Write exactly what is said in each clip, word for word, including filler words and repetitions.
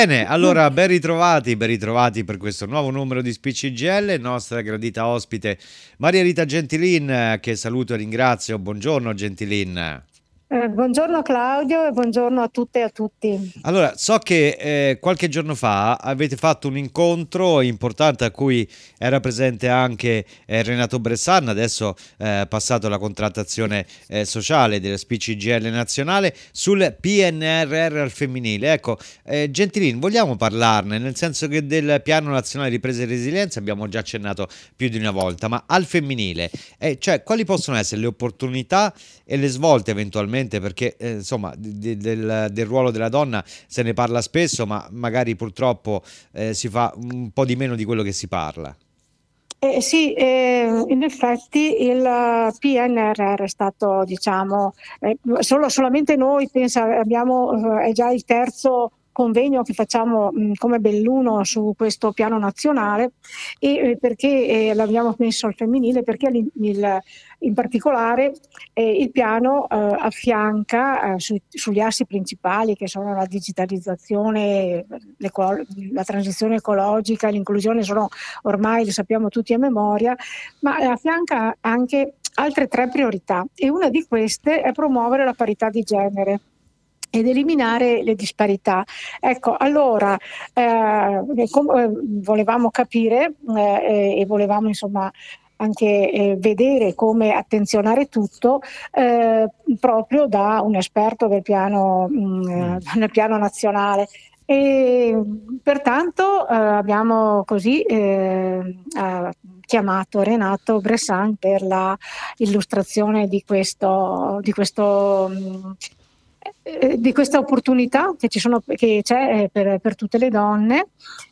Bene, allora ben ritrovati, ben ritrovati per questo nuovo numero di Spicci G L, nostra gradita ospite Maria Rita Gentilin, eh, che saluto e ringrazio. Buongiorno Gentilin. Eh, buongiorno Claudio e buongiorno a tutte e a tutti. Allora, so che eh, qualche giorno fa avete fatto un incontro importante a cui era presente anche eh, Renato Bressan, adesso eh, passato alla contrattazione eh, sociale della S P C G L nazionale, sul P N R R al femminile. Ecco, eh, Gentilini, vogliamo parlarne, nel senso che del Piano Nazionale di Ripresa e Resilienza abbiamo già accennato più di una volta, ma al femminile, eh, cioè quali possono essere le opportunità e le svolte eventualmente, perché eh, insomma di- del, del ruolo della donna se ne parla spesso, ma magari purtroppo eh, si fa un po' di meno di quello che si parla. Eh, sì, eh, in effetti il P N R R è stato, diciamo, eh, solo, solamente noi, pensa, abbiamo, eh, è già il terzo convegno che facciamo mh, come Belluno su questo piano nazionale e eh, perché eh, l'abbiamo messo al femminile? Perché il, il- in particolare eh, il piano eh, affianca eh, su- sugli assi principali che sono la digitalizzazione, l'eco- la transizione ecologica, l'inclusione, sono ormai le sappiamo tutti a memoria, ma affianca anche altre tre priorità e una di queste è promuovere la parità di genere ed eliminare le disparità. Ecco, allora eh, com- eh, volevamo capire eh, e volevamo insomma anche eh, vedere come attenzionare tutto eh, proprio da un esperto del piano, mh, eh, Mm. nel piano nazionale. E pertanto eh, abbiamo così eh, eh, chiamato Renato Bressan per la illustrazione di questo, di questo, mh, eh, di questa opportunità che, ci sono, che c'è eh, per, per tutte le donne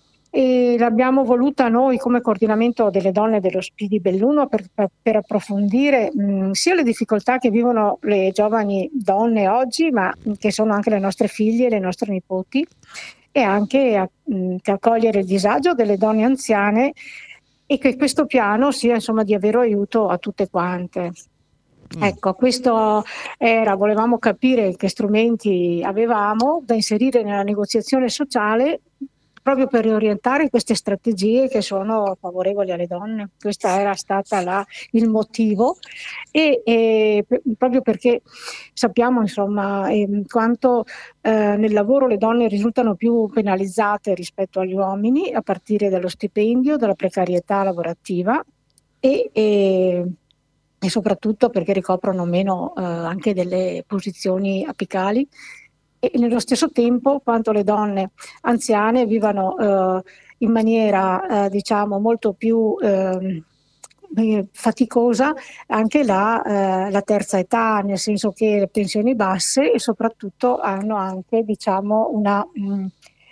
e l'abbiamo voluta noi come coordinamento delle donne dello S P I di Belluno per, per- per approfondire mh, sia le difficoltà che vivono le giovani donne oggi, ma mh, che sono anche le nostre figlie e le nostre nipoti, e anche a- mh, che accogliere il disagio delle donne anziane e che questo piano sia insomma di vero aiuto a tutte quante. Mm. Ecco, questo era, volevamo capire che strumenti avevamo da inserire nella negoziazione sociale proprio per riorientare queste strategie che sono favorevoli alle donne. Questo era stata la- il motivo e, e pe- proprio perché sappiamo insomma ehm, quanto eh, nel lavoro le donne risultano più penalizzate rispetto agli uomini, a partire dallo stipendio, dalla precarietà lavorativa e, e- e soprattutto perché ricoprono meno eh, anche delle posizioni apicali e nello stesso tempo quanto le donne anziane vivano eh, in maniera eh, diciamo molto più ehm, eh, faticosa anche la, eh, la terza età, nel senso che le pensioni basse e soprattutto hanno anche diciamo una mh,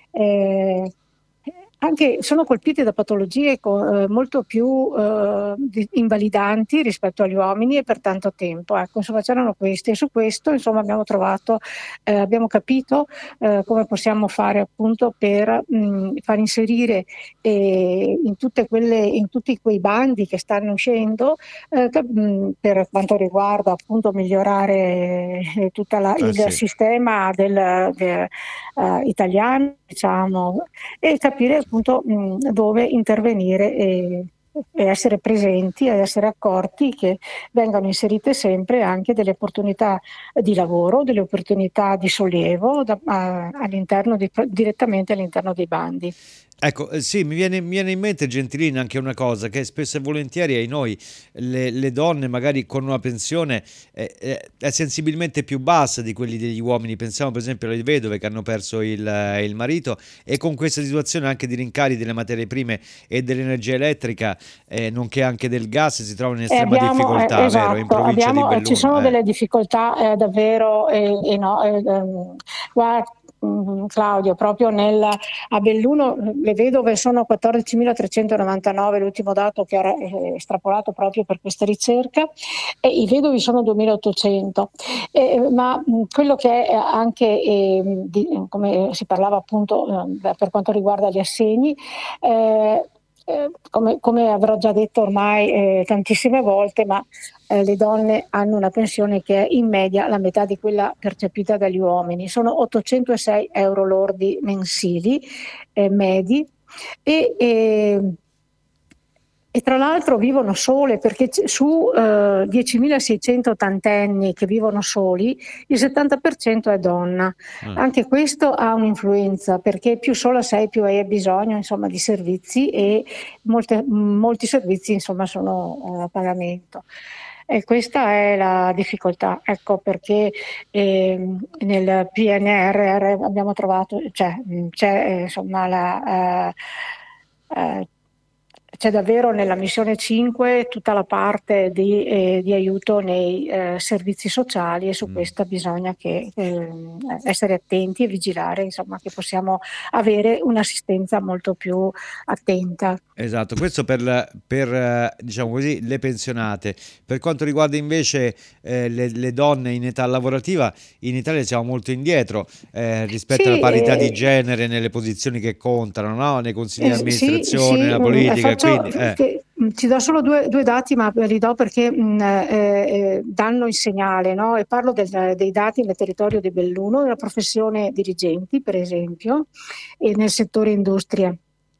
eh, anche sono colpite da patologie co- eh, molto più eh, di- invalidanti rispetto agli uomini e per tanto tempo. Ecco, insomma, c'erano queste e su questo insomma, abbiamo trovato, eh, abbiamo capito eh, come possiamo fare appunto per mh, far inserire eh, in, tutte quelle, in tutti quei bandi che stanno uscendo eh, che, mh, per quanto riguarda appunto migliorare eh, tutto Eh il sì. sistema del, de- eh, italiano, diciamo, e capire appunto mh, dove intervenire e, e essere presenti ed essere accorti che vengano inserite sempre anche delle opportunità di lavoro, delle opportunità di sollievo da- a- all'interno di- direttamente all'interno dei bandi. Ecco, eh, sì, mi viene, mi viene in mente, Gentilina, anche una cosa, che spesso e volentieri ai noi le, le donne, magari con una pensione eh, eh, è sensibilmente più bassa di quelli degli uomini. Pensiamo per esempio alle vedove che hanno perso il, eh, il marito e con questa situazione anche di rincari delle materie prime e dell'energia elettrica, eh, nonché anche del gas, si trovano in E estrema abbiamo, eh, difficoltà, vero? In esatto, provincia di abbiamo, eh, ci Belluno. sono Eh. delle difficoltà eh, davvero, eh, eh, no, eh, ehm, guarda, mm, Claudio, proprio nel, a Belluno eh, le vedove sono quattordicimilatrecentonovantanove, l'ultimo dato che era eh, estrapolato proprio per questa ricerca, e i vedovi sono duemilaottocento. Eh, ma mh, quello che è anche, eh, di- come si parlava appunto eh, per quanto riguarda gli assegni, eh, Eh, come, come avrò già detto ormai eh, tantissime volte, ma eh, le donne hanno una pensione che è in media la metà di quella percepita dagli uomini. Sono ottocentosei euro lordi mensili eh, medi e, e e tra l'altro vivono sole perché c- su eh, diecimilaseicento ottantenni che vivono soli, il settanta per cento è donna. Ah. Anche questo ha un'influenza perché più sola sei, più hai bisogno insomma, di servizi e molte- molti servizi insomma, sono eh, a pagamento. E questa è la difficoltà, ecco perché ehm, nel P N R R abbiamo trovato, cioè, mh, c'è eh, insomma la, eh, eh, c'è davvero nella missione cinque tutta la parte di, eh, di aiuto nei eh, servizi sociali e su Mm. questa bisogna che, eh, essere attenti e vigilare, insomma, che possiamo avere un'assistenza molto più attenta. Esatto, questo per, la- per, eh, diciamo così, le pensionate. Per quanto riguarda invece eh, le, le donne in età lavorativa, in Italia siamo molto indietro eh, rispetto alla Sì, parità di eh, genere nelle posizioni che contano, no? Nei consigli di Eh, sì, amministrazione, sì, nella mm, politica, e faccio, quindi eh, te- mm, ti do solo due, due dati, ma li do perché mm, eh, eh, danno il segnale, no? E parlo del- dei dati nel territorio di Belluno, della professione dirigenti, per esempio, e nel settore industria.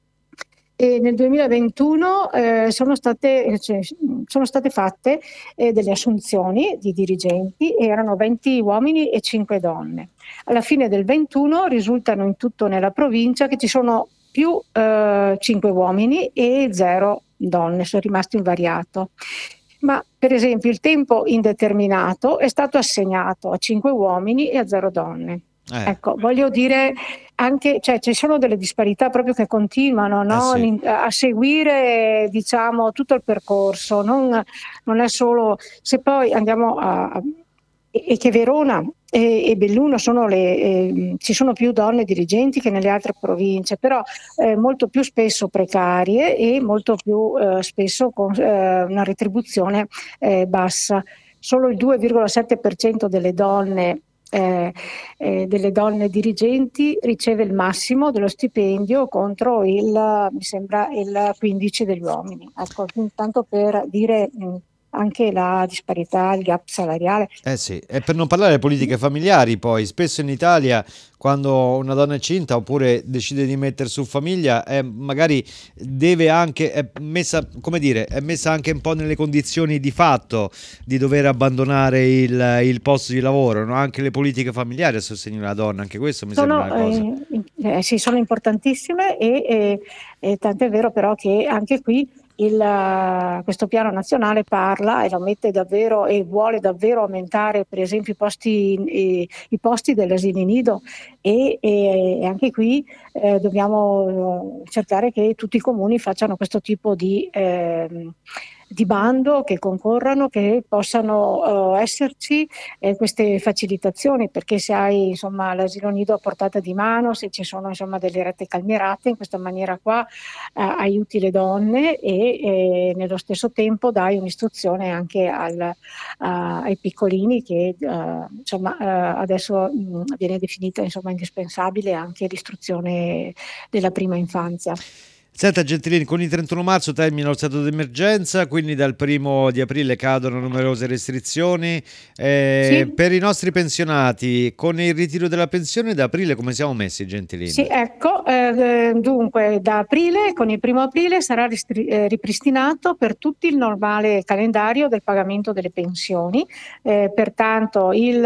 E nel duemilaventuno eh, sono state, cioè, sono state fatte eh, delle assunzioni di dirigenti, erano venti uomini e cinque donne. Alla fine del ventuno risultano in tutto nella provincia che ci sono più eh, cinque uomini e zero donne, sono rimasti invariato. Ma per esempio il tempo indeterminato è stato assegnato a cinque uomini e a zero donne. eh, Ecco, voglio dire anche, cioè ci sono delle disparità proprio che continuano, eh no? sì. L'in- A seguire, diciamo, tutto il percorso, non, non è solo se poi andiamo a, a- e e che Verona e, e Belluno sono le, eh, ci sono più donne dirigenti che nelle altre province, però eh, molto più spesso precarie e molto più eh, spesso con eh, una retribuzione eh, bassa. Solo il due virgola sette per cento delle donne eh, eh, delle donne dirigenti riceve il massimo dello stipendio contro il, mi sembra, il quindici degli uomini. Ecco, intanto per dire mh, anche la disparità, il gap salariale. Eh sì, e per non parlare delle politiche familiari, poi spesso in Italia quando una donna è incinta oppure decide di mettere su famiglia, eh, magari deve anche, è messa, come dire, è messa anche un po' nelle condizioni di fatto di dover abbandonare il, il posto di lavoro, no? Anche le politiche familiari a sostegno della donna, anche questo mi sembra Sono, una cosa. eh, eh, sì, sono importantissime e, e, e tant'è vero però che anche qui il, eh, questo piano nazionale parla e lo mette davvero e vuole davvero aumentare per esempio i posti, i, i posti degli asili nido e, e anche qui eh, dobbiamo eh, cercare che tutti i comuni facciano questo tipo di, ehm, di bando, che concorrano, che possano eh, esserci eh, queste facilitazioni, perché se hai insomma l'asilo nido a portata di mano, se ci sono insomma delle rette calmierate, in questa maniera qua eh, aiuti le donne e eh, nello stesso tempo dai un'istruzione anche al, a- ai piccolini che eh, insomma eh, adesso mh, viene definita insomma indispensabile anche l'istruzione della prima infanzia. Senta Gentilini, con il trentuno marzo termina lo stato d'emergenza, quindi dal primo di aprile cadono numerose restrizioni. Eh, Sì, per i nostri pensionati, con il ritiro della pensione da aprile come siamo messi, Sì, Gentilini? ecco, eh, dunque da aprile, con il primo aprile sarà ristri- eh, ripristinato per tutti il normale calendario del pagamento delle pensioni, eh, pertanto il,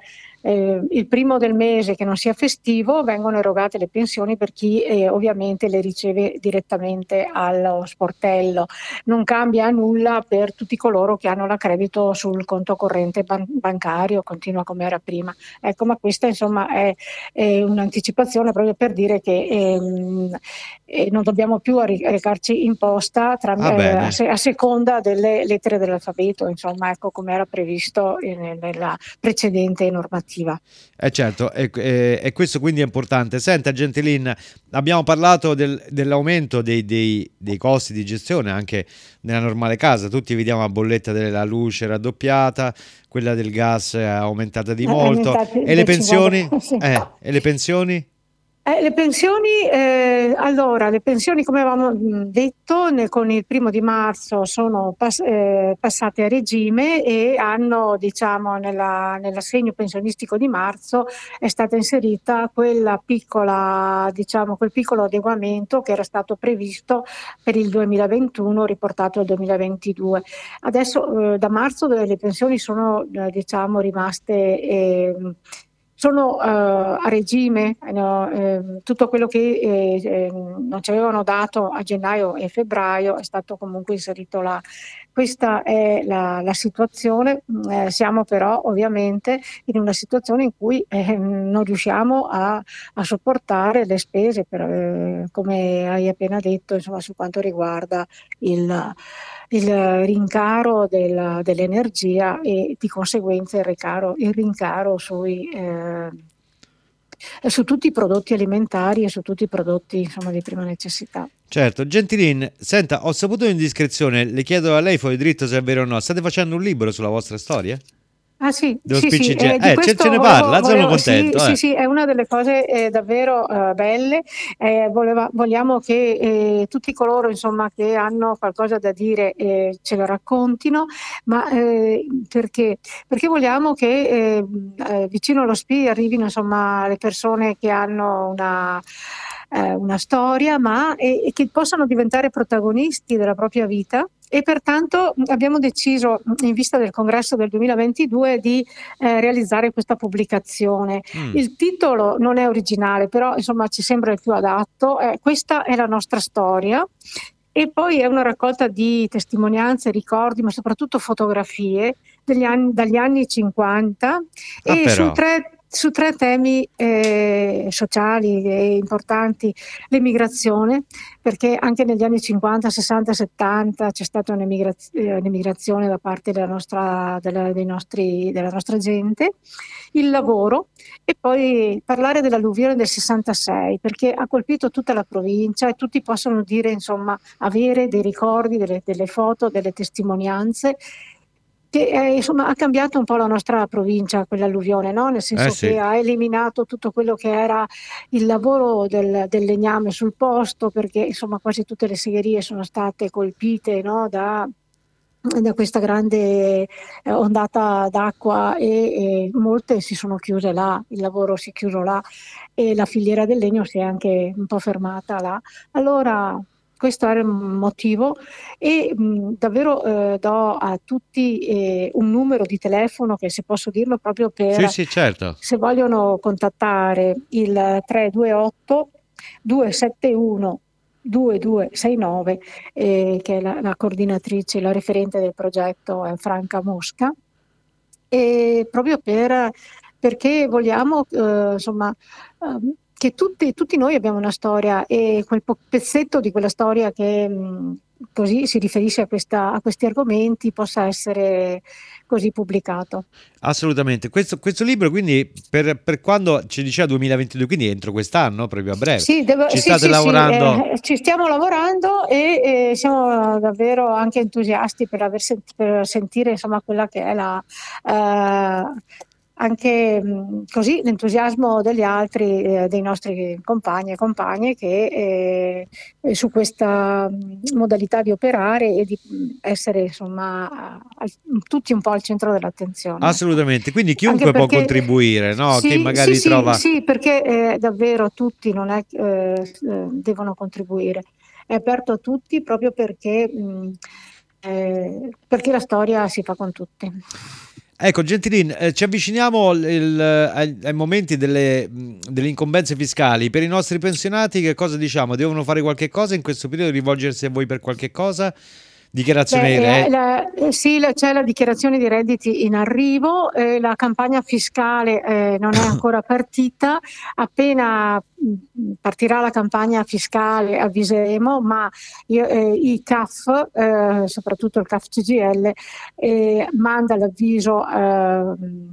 eh, il primo del mese che non sia festivo vengono erogate le pensioni per chi eh, ovviamente le riceve direttamente allo sportello. Non cambia nulla per tutti coloro che hanno l'accredito sul conto corrente ban- bancario, continua come era prima. Ecco, ma questa insomma è è un'anticipazione proprio per dire che ehm, eh, non dobbiamo più arri- recarci in posta tra- Va eh, a, bene. se- a seconda delle lettere dell'alfabeto, insomma, ecco come era previsto in- nella precedente normativa. Eh certo, e, e- e questo quindi è importante. Senta Gentilin, abbiamo parlato del- dell'aumento dei, dei- dei costi di gestione anche nella normale casa. Tutti vediamo la bolletta della luce raddoppiata, quella del gas è aumentata di Eh, molto. aumentati E le del cinquanta, pensioni? sì. Eh, e le pensioni? Eh, le pensioni, eh, allora, le pensioni come avevamo mh, detto, ne- con il primo di marzo sono pass- eh, passate a regime e hanno, diciamo, nella- nell'assegno pensionistico di marzo è stata inserita quella piccola, diciamo, quel piccolo adeguamento che era stato previsto per il duemilaventuno, riportato al duemilaventidue. Adesso, eh, da marzo le pensioni sono, eh, diciamo, rimaste... ehm, sono eh, a regime, eh, no, ehm, tutto quello che eh, ehm, non ci avevano dato a gennaio e febbraio è stato comunque inserito là. Questa è la, la situazione, mm, eh, siamo però ovviamente in una situazione in cui eh, non riusciamo a, a sopportare le spese, per, eh, come hai appena detto, insomma, su quanto riguarda il, il rincaro del- dell'energia e di conseguenza il, ricaro- il rincaro sui, eh, su tutti i prodotti alimentari e su tutti i prodotti, insomma, di prima necessità. Certo, Gentilin, senta, ho saputo un'indiscrezione, le chiedo a lei fuori dritto se è vero o no. State facendo un libro sulla vostra storia? Ah sì, Dello sì, sì, speech in gen- eh, di Eh, ce, ce questo ne volevo, parla, sono volevo sì, contento, sì, eh. sì, è una delle cose eh, davvero eh, belle. Eh, voleva- vogliamo che eh, tutti coloro, insomma, che hanno qualcosa da dire eh, ce lo raccontino, ma eh, perché? Perché vogliamo che eh, eh, vicino allo S P I arrivino, insomma, le persone che hanno una, eh, una storia, ma e, e che possano diventare protagonisti della propria vita. E pertanto abbiamo deciso, in vista del congresso del duemilaventidue, di eh, realizzare questa pubblicazione. Mm. Il titolo non è originale, però insomma ci sembra il più adatto. Eh, questa è la nostra storia. E poi è una raccolta di testimonianze, ricordi, ma soprattutto fotografie degli anni- dagli anni cinquanta Ah e su però, tre, su tre temi eh, sociali e importanti: l'emigrazione, perché anche negli anni cinquanta, sessanta, settanta c'è stata un'emigraz- eh, un'emigrazione da parte della nostra, della, dei nostri- della nostra gente, il lavoro e poi parlare dell'alluvione del sessantasei, perché ha colpito tutta la provincia e tutti possono dire, insomma, avere dei ricordi, delle, delle foto, delle testimonianze che eh, insomma ha cambiato un po' la nostra provincia quell'alluvione, no? Nel eh senso che sì. ha eliminato tutto quello che era il lavoro del, del legname sul posto, perché insomma quasi tutte le segherie sono state colpite, no? da, da questa grande eh, ondata d'acqua e, e molte si sono chiuse là, il lavoro si è chiuso là e la filiera del legno si è anche un po' fermata là. Allora, questo era il motivo e mh, davvero eh, do a tutti eh, un numero di telefono che, se posso dirlo, proprio Sì, per sì, certo. se vogliono contattare il tre due otto due sette uno due due sei nove, eh, che è la, la coordinatrice, la referente del progetto è Franca Mosca, e proprio per, perché vogliamo eh, insomma, ehm, che tutti, tutti noi abbiamo una storia e quel po- pezzetto di quella storia che mh, così si riferisce a, questa- a questi argomenti possa essere così pubblicato. Assolutamente. Questo, questo libro, quindi, per, per quando ci diceva duemilaventidue, quindi entro quest'anno, proprio a breve, Sì, devo- ci sì, state sì, sì, lavorando. eh, ci stiamo lavorando e eh, siamo davvero anche entusiasti per, aver sent- per sentire insomma quella che è la, eh, anche mh, così l'entusiasmo degli altri, eh, dei nostri compagni e compagne che eh, su questa mh, modalità di operare e di mh, essere insomma al- tutti un po' al centro dell'attenzione, ecco. Assolutamente. Quindi Anche chiunque può perché contribuire, no? Chi sì, sì, magari sì, trova. sì, perché eh, davvero tutti non è, eh, eh, devono contribuire. È aperto a tutti proprio perché, mh, eh, perché la storia si fa con tutti. Ecco, Gentilin, eh, ci avviciniamo il- il- ai, ai momenti delle, mh, delle incombenze fiscali. Per i nostri pensionati, che cosa diciamo? Devono fare qualche cosa in questo periodo? Rivolgersi a voi per qualche cosa? Dichiarazione Beh, di eh, reddito? la- eh, sì, la- c'è la dichiarazione di redditi in arrivo, eh, la campagna fiscale eh, non è ancora partita, appena mh, partirà la campagna fiscale avviseremo, ma io- eh, i C A F, eh, soprattutto il C A F C G I L, eh, manda l'avviso. ehm,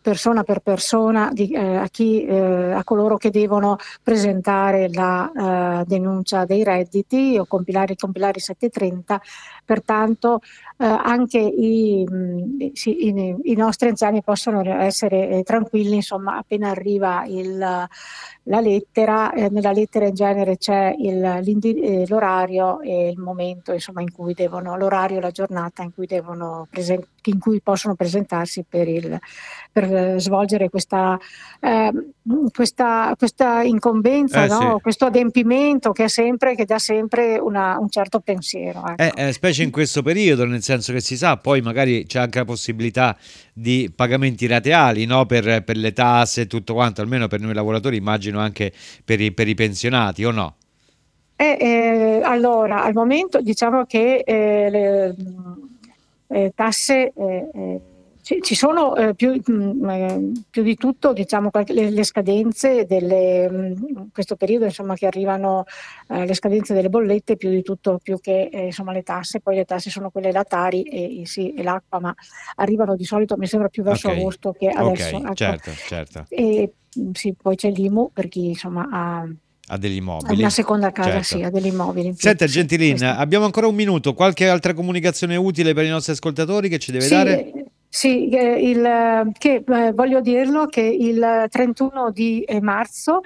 persona per persona di, eh, a, chi, eh, a coloro che devono presentare la eh, denuncia dei redditi o compilare, compilare i settecentotrenta. Pertanto eh, anche i, mh, sì, i, i nostri anziani possono essere eh, tranquilli, insomma, appena arriva il, la lettera, eh, nella lettera in genere c'è il, eh, l'orario e il momento, insomma, in cui devono, l'orario e la giornata in cui devono presen- in cui possono presentarsi per, il, per svolgere questa, eh, questa, questa incombenza, Eh sì. no? Questo adempimento che, è sempre, che dà sempre una, un certo pensiero. Eh, Ecco. eh, specie in questo periodo, nel senso che si sa, poi magari c'è anche la possibilità di pagamenti rateali, no? per, per le tasse e tutto quanto, almeno per noi lavoratori, immagino anche per i, per i pensionati, o no? Eh, eh, allora, al momento diciamo che eh, le mh, eh, tasse eh, eh, ci, ci sono eh, più, mh, eh, più di tutto, diciamo, qualche- le, le scadenze delle, mh, in questo periodo, insomma, che arrivano eh, le scadenze delle bollette, più di tutto, più che eh, insomma, le tasse. Poi le tasse sono quelle latari e, e sì, e l'acqua, ma arrivano di solito, mi sembra, più verso Ok, agosto che adesso. ok, Ecco. certo, certo. E mh, sì, poi c'è l'I M U per chi insomma ha Ha degli ha una immobili, seconda casa, sì, certo. ha degli immobili in più, Senta, sì, Gentilin, questo. abbiamo ancora un minuto. Qualche altra comunicazione utile per i nostri ascoltatori che ci deve Sì, dare? eh, sì, eh, il, che, eh, voglio dirlo che il trentuno di eh, marzo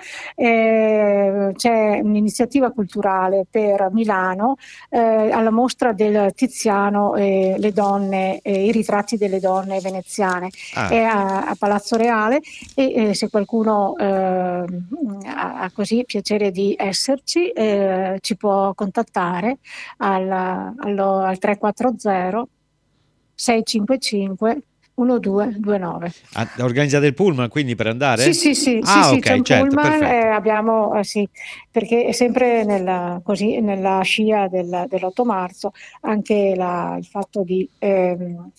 eh, c'è un'iniziativa culturale per Milano eh, alla mostra del Tiziano, eh, le donne, eh, i ritratti delle donne veneziane, è Ah, a, a Palazzo Reale e eh, se qualcuno eh, ha, ha così piacere di esserci eh, ci può contattare al, allo- al tre quattro zero sei cinque cinque uno due due nove. ah, organizzate il pullman quindi per Sì, andare? sì, sì, sì, Ah, sì, c'è ok, un certo, pullman, eh, perfetto. abbiamo, eh, sì, perché è sempre nella, così, nella scia del- dell'otto marzo, anche la- il fatto di, ehm,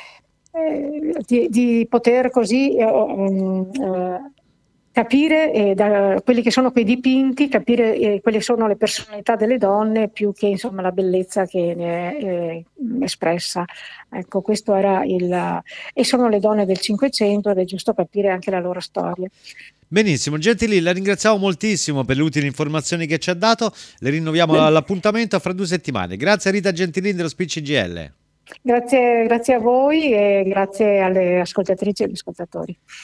eh, di, di poter così eh, um, eh, capire eh, da quelli che sono quei dipinti, capire eh, quelle sono le personalità delle donne più che insomma la bellezza che ne è eh, espressa. Ecco, questo era il, e sono le donne del Cinquecento ed è giusto capire anche la loro storia. Benissimo, Gentilin, la ringraziamo moltissimo per le utili informazioni che ci ha dato. Le rinnoviamo Beh, l'appuntamento fra due settimane. Grazie a Rita Gentilin dello Speech G L. grazie, grazie a voi e grazie alle ascoltatrici e agli ascoltatori.